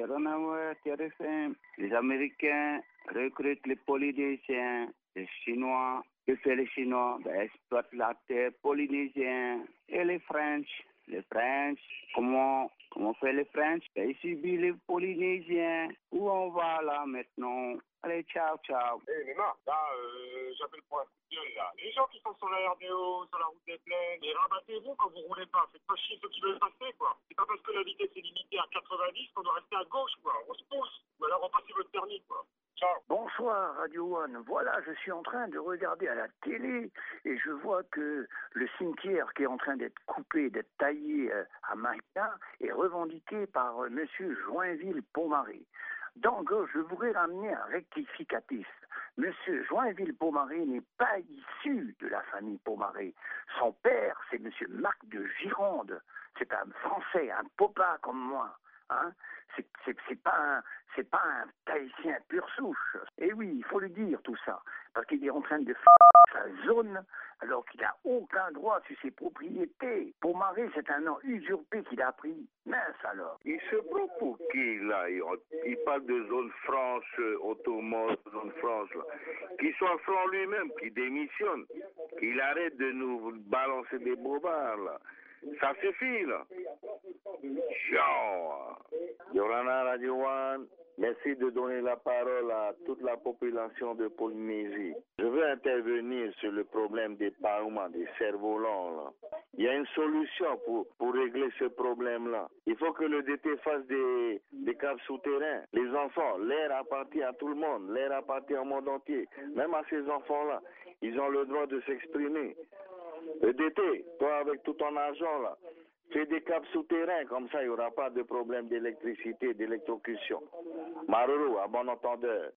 intéressant. Les Américains recrutent les Polynésiens, les Chinois. Que fait les Chinois? Exploitent la terre polynésienne. Et les French? Les French, comment fait les French? Ils subissent les Polynésiens. Où on va là maintenant? Allez, ciao, ciao. Neymar, là, j'appelle pour un coup de gueule, là. Les gens qui sont sur la RDO, sur la route des plaines, mais rabattez-vous quand vous roulez pas. Faites pas chier ceux qui veulent passer, quoi. C'est pas parce que la vitesse est limitée à 90 qu'on doit rester à gauche, quoi. On se pousse. Ou alors on passe votre permis, quoi. Ciao. Bonsoir Radio One. Voilà, je suis en train de regarder à la télé et je vois que le cimetière qui est en train d'être coupé, d'être taillé à Maïna est revendiqué par Monsieur Joinville-Pomaré. Donc, je voudrais ramener un rectificatif. Monsieur Joinville-Pomaré n'est pas issu de la famille Pomaré. Son père, c'est Monsieur Marc de Gironde. C'est un Français, un popa comme moi. Hein? C'est pas un Tahitien pure souche. Et oui, il faut le dire tout ça, parce qu'il est en train de sa zone alors qu'il n'a aucun droit sur ses propriétés. Pomaré, c'est un nom usurpé qu'il a pris. Mince alors. Il se prend pour qui là? Il parle de zone franche, automobile, zone franche là. Qu'il soit franc lui-même, qu'il démissionne, qu'il arrête de nous balancer des bobards là. Ça suffit là. Ciao. Yorana Radio One, merci de donner la parole à toute la population de Polynésie. Je veux intervenir sur le problème des parements, des cerfs-volants là. Il y a une solution pour régler ce problème-là. Il faut que le DT fasse des caves souterrains. Les enfants, l'air appartient à tout le monde, l'air appartient au monde entier. Même à ces enfants-là, ils ont le droit de s'exprimer. Le DT, toi avec tout ton argent là, fais des câbles souterrains, comme ça il n'y aura pas de problème d'électricité, d'électrocution. Maruru, à bon entendeur.